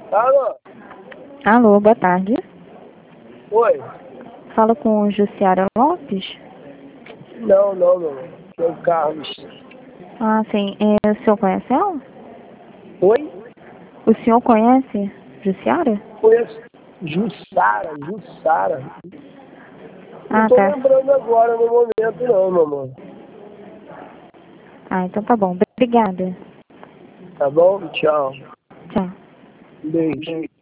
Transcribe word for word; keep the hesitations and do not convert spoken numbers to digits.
Alô? Alô, boa tarde. Oi? Falo com Jussiara Lopes? Não, não, meu irmão. É o Carlos. Ah, sim. É, o senhor conhece ela? Oi? O senhor conhece Jussiara? Conheço. Jussara, Jussara. Não Ah, tô tá. lembrando agora no momento, não, meu amor. Ah, então tá bom. Obrigada. Tá bom? Tchau. Tchau. Beijo.